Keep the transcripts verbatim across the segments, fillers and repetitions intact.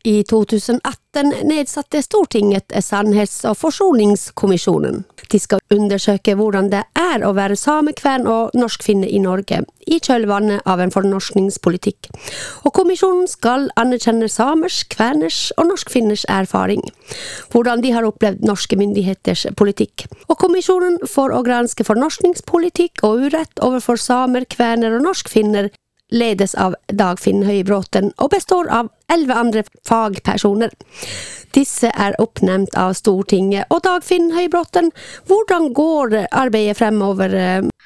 I to tusen atten nedsatte Stortinget Sannhets- og forsoningskommisjonen. De skal undersøke hvordan det er å være same, kven og norskfinne i Norge, i kjølvannet av en fornorskningspolitikk. Og kommisjonen skal anerkjenne samers, kveners og norskfinners erfaring, hvordan de har opplevd norske myndigheters politikk. Og kommisjonen får å granske fornorskningspolitikk og urett overfor samer, kvener og norskfinner, ledes av Dagfinn Høybråten og består av elleve andre fagpersoner. Disse er oppnevnt av Stortinget. Og Dagfinn Høybråten, hvordan går arbeidet fremover?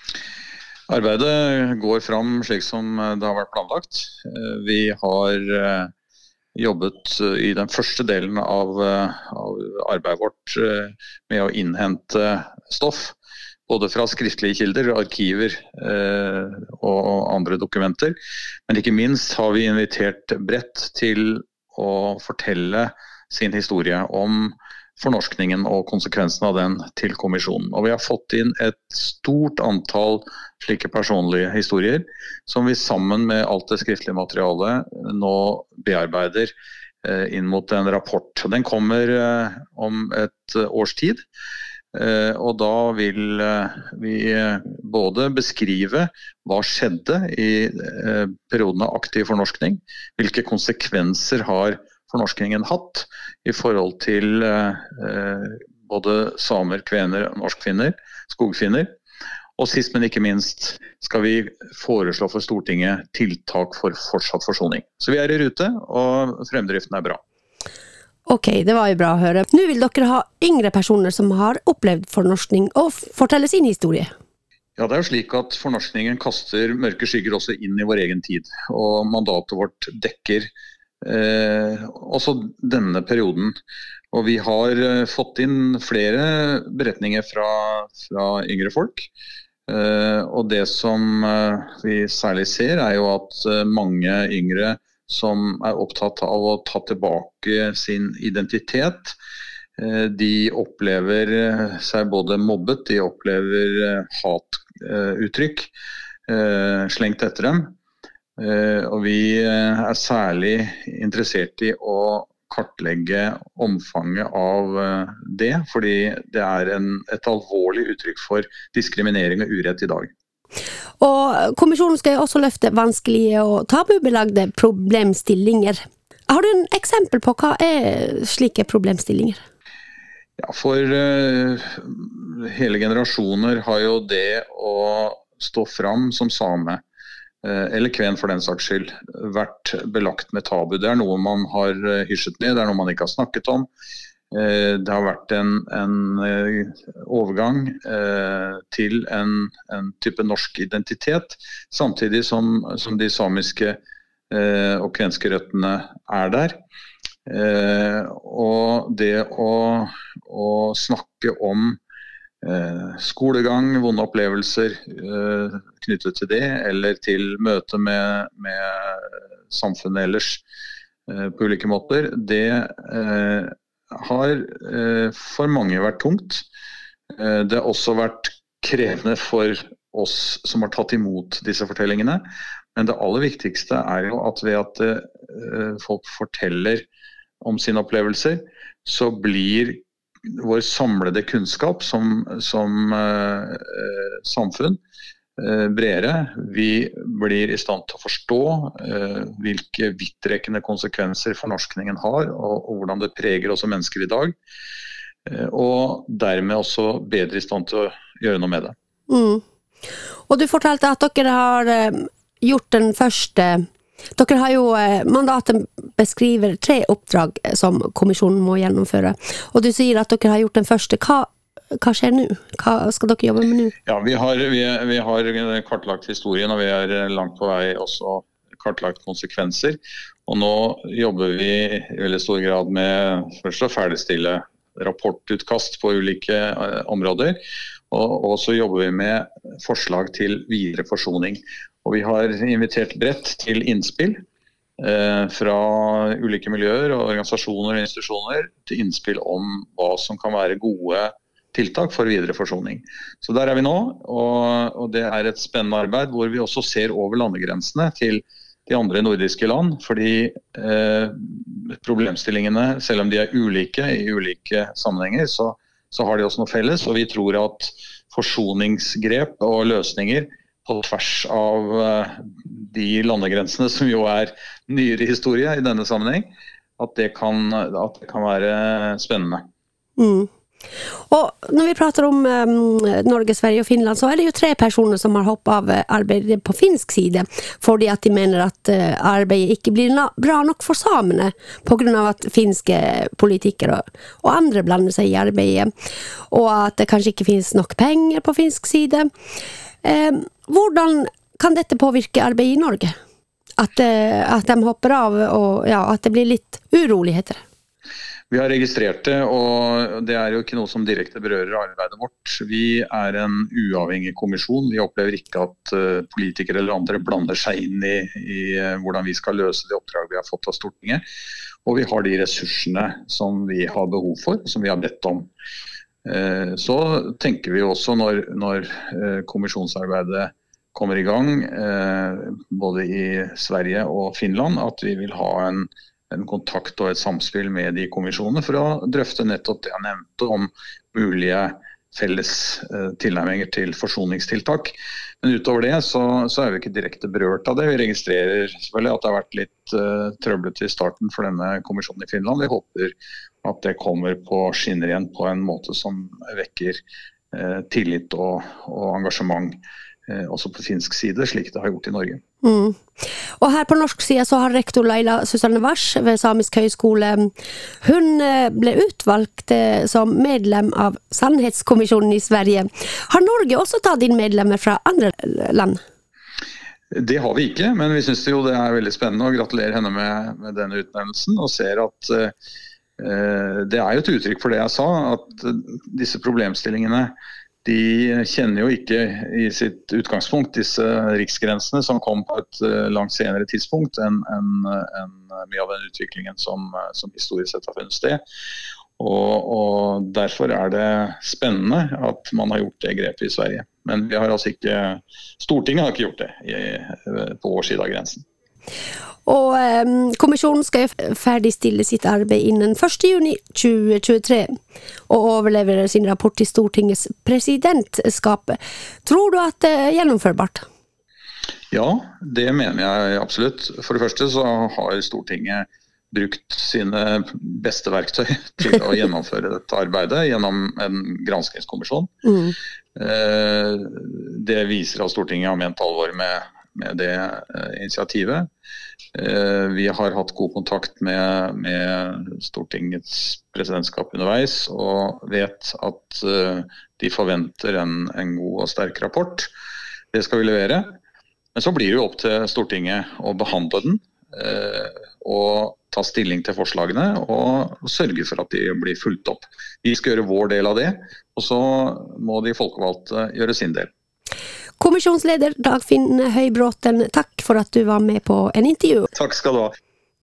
Arbeidet går fram slik som det har vært planlagt. Vi har jobbet i den første delen av, av arbeidet vårt med å innhente stoff, både fra skriftlige kilder, arkiver eh, og andre dokumenter. Men ikke minst har vi invitert bredt til å fortelle sin historie om fornorskningen og konsekvensen av den til kommisjonen. Og vi har fått inn et stort antall slike personlige historier, som vi sammen med alt det skriftlige materialet nå bearbeider eh, inn mot en rapport. Den kommer eh, om et års tid. Uh, og da vil uh, vi uh, både beskrive hva skjedde i uh, perioden av aktiv fornorskning, hvilke konsekvenser har fornorskningen hatt i forhold til uh, uh, både samer, kvener, norskfinner, skogfinner, og sist men ikke minst skal vi foreslå for Stortinget tiltak for fortsatt forsoning. Så vi er i rute, og fremdriften er bra. Ok, det var jo bra å høre. Nå vil dere ha yngre personer som har opplevd fornorskning og fortelle sin historie. Ja, det er jo slik at fornorskningen kaster mørke skygger også inn i vår egen tid, og mandatet vårt dekker eh, også denne perioden. Og vi har eh, fått inn flere beretninger fra, fra yngre folk, eh, og det som eh, vi særlig ser er jo at eh, mange yngre som er opptatt av å ta tilbake sin identitet. De opplever seg både mobbet, de opplever hatuttrykk slengt etter dem. Og vi er særlig interessert i å kartlegge omfanget av det, fordi det er en, et alvorlig uttrykk for diskriminering og urett i dag. Og kommisjonen skal jo også løfte vanskelige og tabubelagde problemstillinger. Har du en eksempel på hva er slike problemstillinger? Ja, for uh, hele generasjoner har jo det å stå fram som same, uh, eller kven for den saks skyld, vært belagt med tabu. Det er noe man har hysjet ned, det er noe man ikke har snakket om. Det har vært en, en overgang eh, til en, en type norsk identitet, samtidig som, som de samiske eh, og kvenske røttene er der. Eh, og det å, å snakke om eh, skolegang, vonde opplevelser eh, knyttet til det, eller til møte med, med samfunnet ellers eh, på ulike måter, det eh, har eh, for mange vært tungt. Eh, det har også vært krevende for oss som har tatt imot disse fortellingene. Men det aller viktigste er jo at ved at eh, folk forteller om sine opplevelser, så blir vår samlede kunnskap som, som eh, samfunn eh, bredere. Vi blir i stand til å forstå eh, hvilke vidtrekkende konsekvenser fornorskningen har, og, og hvordan det preger også mennesker i dag. Eh, og dermed også bedre i stand til å gjøre noe med det. Mm. Og du fortalte at dere har eh, gjort den første... Dere har jo, eh, mandatet beskriver tre oppdrag som kommisjonen må gjennomføre. Og du sier at dere har gjort den første. Hva, hva skjer nå? Hva skal dere jobbe med nå? Ja, vi har, vi, vi har kartlagt historien, og vi er langt på vei også kartlagt konsekvenser. Og nå jobber vi i veldig stor grad med først å ferdigstille rapportutkast på ulike eh, områder. Og, og så jobber vi med forslag til videre forsoning. Og vi har invitert bredt til innspill eh, fra ulike miljøer og organisasjoner og institusjoner til innspill om hva som kan være gode tiltak for videre forsoning. Så der er vi nå, og, og det er et spennende arbeid hvor vi også ser over landegrensene til de andre nordiske land, fordi eh, problemstillingene, selv om de er ulike i ulike sammenhenger, så, så har de også noe felles. Og vi tror at forsoningsgrep og løsninger på tvers av de landegrensene, som jo er nyere historie i denne sammenheng, at det kan, at det kan være spennende. Mm. Og når vi prater om um, Norge, Sverige og Finland, så er det jo tre personer som har hoppet av arbeidet på finsk side, fordi at de mener at uh, arbeidet ikke blir na- bra nok for samene, på grunn av at finske politikere og, og andre blander seg i arbeidet, og at det kanskje ikke finnes nok penger på finsk side. Um, hvordan kan dette påvirke arbeidet i Norge? At, uh, at de hopper av, og ja, at det blir litt uroligheter? Vi har registrert det, og det er jo ikke noe som direkte berører arbeidet vårt. Vi er en uavhengig kommisjon. Vi opplever ikke at uh, politikere eller andre blander seg inn i, i uh, hvordan vi skal løse det oppdrag vi har fått av Stortinget. Og vi har de ressursene som vi har behov for, som vi har bedt om. Uh, så tenker vi også når, når uh, kommisjonsarbeidet kommer i gang, uh, både i Sverige og Finland, at vi vil ha en en kontakt og et samspill med de kommisjonene for å drøfte nettopp det jeg nevnte om mulige felles eh, tilnærminger til forsoningstiltak. Men utover det så, så er vi ikke direkte berørt av det. Vi registrerer selvfølgelig at det har vært litt eh, trøblete i starten for denne kommisjonen i Finland. Vi håper at det kommer på skinner igjen på en måte som vekker eh, tillit og, og engasjement eh, også på finsk side, slik det har gjort i Norge. Mm. Og her på norsk side så har rektor Laila Susanne Wars ved Samisk høgskole, hun ble utvalgt som medlem av Sannhetskommisjonen i Sverige. Har Norge også tatt inn medlemmer fra andre land? Det har vi ikke, men vi synes det jo det er veldig spennende å gratulere henne med, med denne utnevnelsen, og ser at uh, det er jo et uttrykk for det jeg sa, at uh, disse problemstillingene de kjenner jo ikke i sitt utgangspunkt disse riksgrensene som kom på et langt senere tidspunkt enn en, en mye av den utviklingen som, som historisk sett har funnet sted. Og, og derfor er det spennende at man har gjort det grepet i Sverige. Men vi har altså ikke, Stortinget har ikke gjort det i, på vår side av grensen. Og um, kommisjonen skal ferdigstille sitt arbeid innen første juni tjue tjuetre og overlevere sin rapport til Stortingets presidentskap. Tror du at det er gjennomførbart? Ja, det mener jeg absolutt. For det første så har Stortinget brukt sine beste verktøy til å gjennomføre dette arbeidet gjennom en granskingskommisjon. Mm. Det viser at Stortinget har ment alvor med, med det initiativet. Vi har hatt god kontakt med, med Stortingets presidentskap underveis, og vet at de forventer en, en god og sterk rapport. Det skal vi levere. Men så blir det jo opp til Stortinget å behandle den, og ta stilling til forslagene, og sørge for at de blir fulgt opp. Vi skal gjøre vår del av det, og så må de folkevalgte gjøre sin del. Kommisjonsleder Dagfinn Høybråten, takk for at du var med på en intervju. Takk skal du ha.